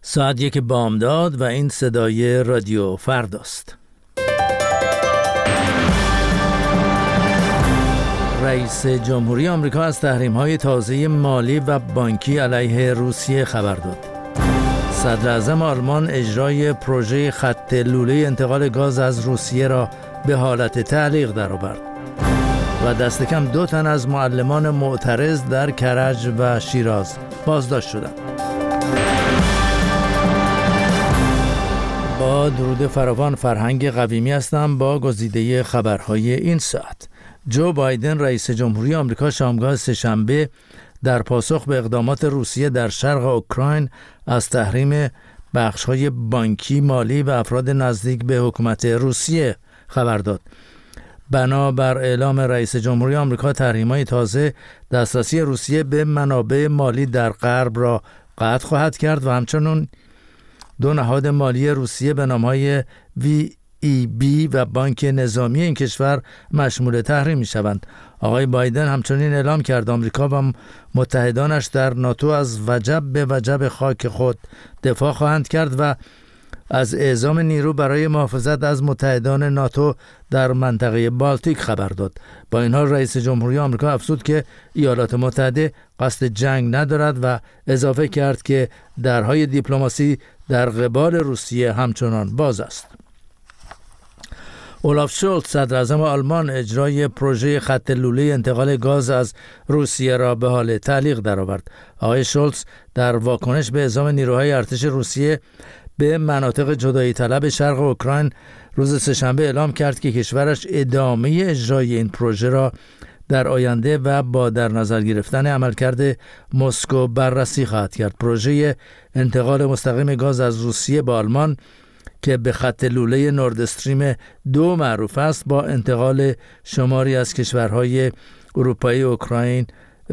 ساعت 1 بامداد و این صدای رادیو فرداست. رئیس جمهوری آمریکا از تحریم‌های تازه مالی و بانکی علیه روسیه خبر داد. صدر اعظم آلمان اجرای پروژه خط لوله انتقال گاز از روسیه را به حالت تعلیق درآورد و دست کم 2 تن از معلمان معترض در کرج و شیراز بازداشت شدند. با درود فراوان، فرهنگ قویمی هستم با گزیده خبرهای این ساعت. جو بایدن رئیس جمهوری آمریکا شامگاه سه‌شنبه در پاسخ به اقدامات روسیه در شرق اوکراین از تحریم بخش‌های بانکی، مالی و افراد نزدیک به حکومت روسیه خبر داد. بنابر اعلام رئیس جمهوری آمریکا، تحریم‌های تازه دسترسی روسیه به منابع مالی در غرب را قطع خواهد کرد و همچنین 2 نهاد مالی روسیه به نام‌های VEB و بانک نظامی این کشور مشمول تحریم می‌شوند. آقای بایدن همچنین اعلام کرد آمریکا و متحدانش در ناتو از وجب به وجب خاک خود دفاع خواهند کرد و از اعزام نیرو برای محافظت از متحدان ناتو در منطقه بالتیک خبر داد. با این حال رئیس جمهوری آمریکا افزود که ایالات متحده قصد جنگ ندارد و اضافه کرد که درهای دیپلماسی در قبال روسیه همچنان باز است. اولاف شولتز صدر اعظم آلمان اجرای پروژه خط لوله انتقال گاز از روسیه را به حال تعلیق درآورد. آقای شولتز در واکنش به اعزام نیروهای ارتش روسیه به مناطق جدایی طلب شرق اوکراین روز سه‌شنبه اعلام کرد که کشورش ادامه اجرای این پروژه را در آینده و با در نظر گرفتن عملکرد مسکو بررسی خواهد کرد. پروژه انتقال مستقیم گاز از روسیه به آلمان که به خط لوله نورد استریم 2 معروف است، با انتقال شماری از کشورهای اروپایی اوکراین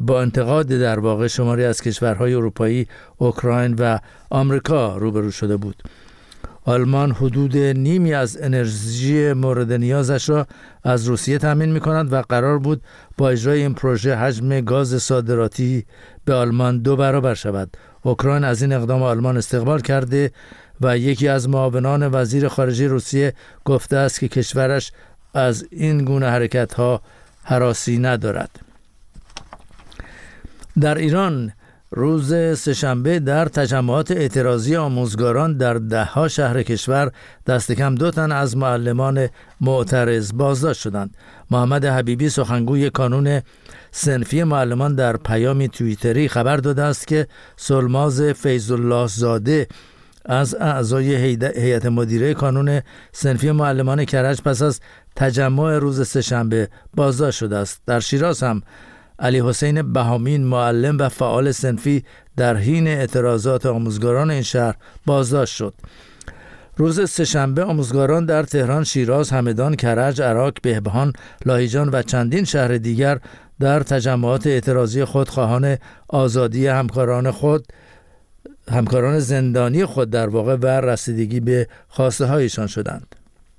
اوکراین و آمریکا روبرو شده بود. آلمان حدود نیمی از انرژی مورد نیازش را از روسیه تامین می‌کند و قرار بود با اجرای این پروژه حجم گاز صادراتی به آلمان 2 برابر شود. اوکراین از این اقدام آلمان استقبال کرده و یکی از معاونان وزیر خارجه روسیه گفته است که کشورش از این گونه حرکت‌ها هراسی ندارد. در ایران روز سه‌شنبه در تجمعات اعتراضی آموزگاران در 10 شهر کشور دست کم 2 تن از معلمان معترض بازداشت شدند. محمد حبیبی سخنگوی کانون صنفی معلمان در پیامی توییتری خبر داده است که سلماز فیض‌الله زاده از اعضای هیئت مدیره کانون صنفی معلمان کرج پس از تجمع روز سه‌شنبه بازداشت شده است. در شیراز هم علی حسین بهامین، معلم و فعال صنفی، در حین اعتراضات آموزگاران این شهر بازداشت شد. روز سه‌شنبه آموزگاران در تهران، شیراز، همدان، کرج، عراق، بهبهان، لاهیجان و چندین شهر دیگر در تجمعات اعتراضی خود خواهان آزادی همکاران زندانی خود در واقع و رسیدگی به خواسته هایشان شدند.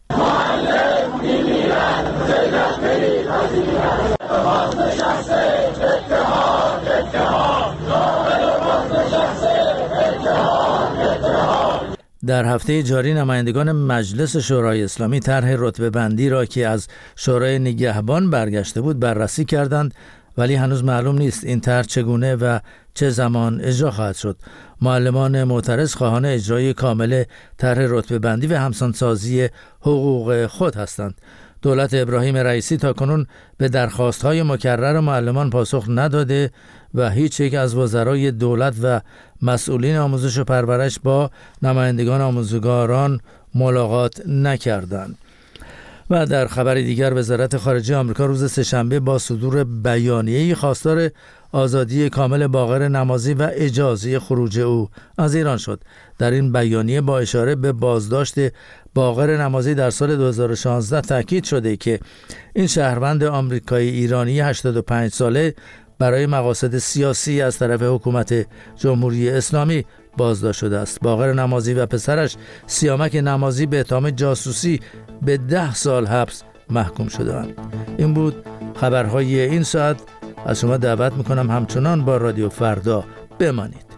در هفته جاری نمایندگان مجلس شورای اسلامی طرح رتبه بندی را که از شورای نگهبان برگشته بود بررسی کردند، ولی هنوز معلوم نیست این طرح چگونه و چه زمان اجرا خواهد شد. معلمان معترض خواهان اجرای کامل طرح رتبه بندی و همسانسازی حقوق خود هستند. دولت ابراهیم رئیسی تاکنون به درخواست‌های مکرر معلمان پاسخ نداده و هیچ یک از وزرای دولت و مسئولین آموزش و پرورش با نمایندگان آموزگاران ملاقات نکردند. و در خبر دیگر، وزارت خارجه آمریکا روز سه‌شنبه با صدور بیانیه‌ای خواستار آزادی کامل باقر نمازی و اجازه خروج او از ایران شد. در این بیانیه با اشاره به بازداشت باقر نمازی در سال 2016 تاکید شده که این شهروند آمریکایی ایرانی 85 ساله برای مقاصد سیاسی از طرف حکومت جمهوری اسلامی بازداشت شده است. باقر نمازی و پسرش سیامک نمازی به اتهام جاسوسی به 10 سال حبس محکوم شدند. این بود خبرهای این ساعت. از شما دعوت میکنم همچنان با رادیو فردا بمانید.